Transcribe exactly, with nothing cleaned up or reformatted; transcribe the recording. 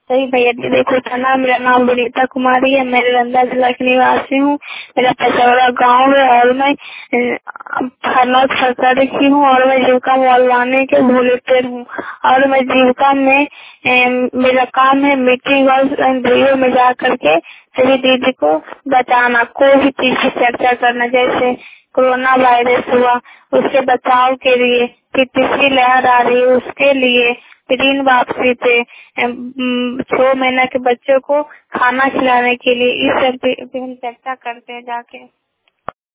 सही भैया जी, देखो थाना, मेरा नाम विनीता कुमारी है, मैं रंदा जिला की निवासी हूँ। मेरा पेशावरा गाँव है और मैं थाना सरकारी की हूँ और मैं जीविका मोहल्लाने के भोलेपुर हूँ। और मैं जीविका में ए, मेरा काम है मीटिंग और इंटरव्यू में जा करके सभी दीदी को बताना, कोई भी चीज की चर्चा करना, जैसे कोरोना वायरस हुआ उसके बचाव के लिए, फिर तीसरी लहर आ रही है उसके लिए, ऋण वापसी पे, छह महीना के बच्चों को खाना खिलाने के लिए, इस सब पे भी हम चर्चा करते हैं जाके।